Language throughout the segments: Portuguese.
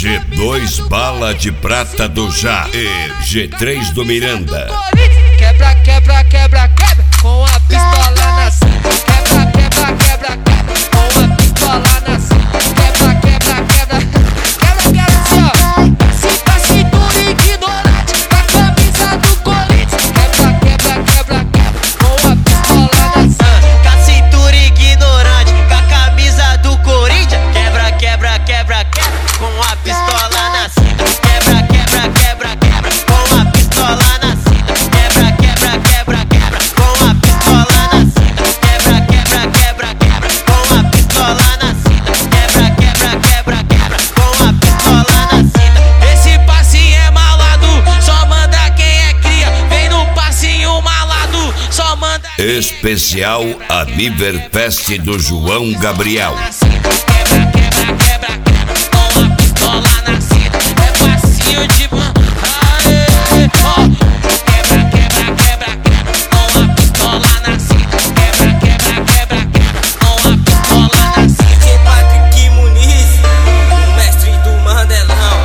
G2 Bala de Prata do Já e G3 do Miranda. Quebra, quebra, quebra, quebra com a pistola na cinta. Quebra, quebra, quebra, quebra com a pistola na cinta. Quebra, quebra, quebra, quebra, quebra assim ó. Se cintura ignorante com a camisa do Corinthians. Quebra, quebra, quebra, quebra com a pistola na cinta. Com a cintura ignorante com a camisa do Corinthians. Quebra, quebra, quebra, quebra com a pistola na cinta. Quebra, quebra, quebra, quebra com a pistola na cinta. Quebra, quebra, quebra, quebra com a pistola na cinta. Quebra, quebra, quebra, quebra com a pistola na cinta. Quebra, quebra, quebra, quebra com a pistola na cinta. Esse passinho é malado, só manda quem é cria. Vem no passinho malado, só manda. Especial Aniverfest do João Gabriel. Quebra, quebra, quebra, quebra com a pistola na cinta. É passinho de aê, ó. Quebra, quebra, quebra, quebra com a pistola na cinta. Quebra, quebra, quebra, quebra com a pistola na cinta. Patrick Muniz, o mestre do Mandelão.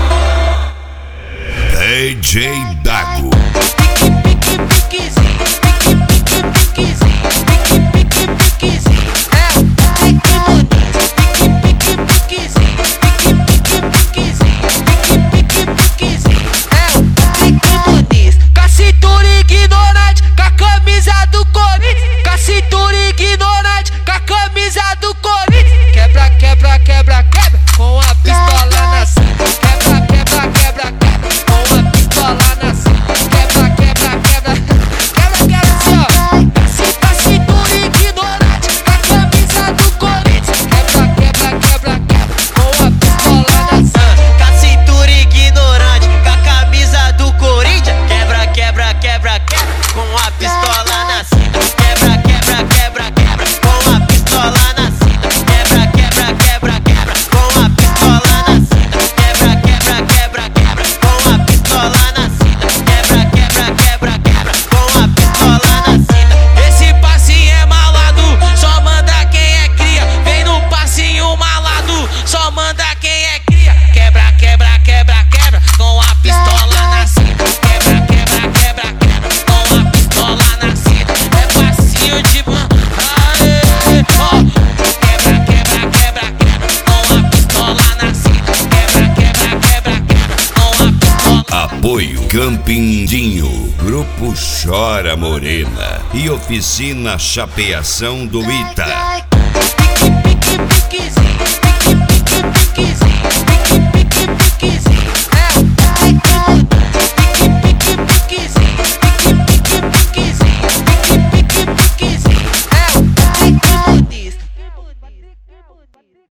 DJ Dago. Pique, pique, piquezinho. Pique, pique, piquezinho. Pique, pique, piquezinho. É o Patrick Muniz. Pique, pique, piquezinho. Pique, pique, piquezinho. Pique, pique, piquezinho. É o Patrick Muniz. Com a cintura ignorante, com a camisa do Corinthians. Com a cintura ignorante, com a camisa do Corinthians. Quebra, quebra, quebra, quebra com a pistola na cinta. Quebra, quebra, quebra, quebra com a pistola na cinta. Quebra, quebra, quebra, quebra, quebra assim ó. A cintura ignorante com a camisa do Corinthians. Quebra, quebra, quebra, quebra com a pistola na cinta. Com a cintura ignorante com a camisa do Corinthians. Quebra, quebra, quebra, quebra com a pistola na cinta. Quebra, quebra, quebra, quebra com a pistola na cinta. Quebra, quebra, quebra, quebra com a pistola na cinta. Quebra, quebra, quebra, quebra com a pistola na cinta. Quebra, quebra, quebra, quebra com a pistola na cinta. Esse passinho é malado, só manda quem é cria. Vem no passinho malado, só manda quem é cria. Quebra, quebra, quebra, quebra com a pistola na cinta. Quebra, quebra, quebra, quebra com a pistola na cinta. É passinho de aê, ó. Quebra, quebra, quebra, quebra com a pistola na cinta. Quebra, quebra, quebra, quebra com a pistola. Apoio Campindinho, Grupo Chora Morena e Oficina Chapeação do Ita.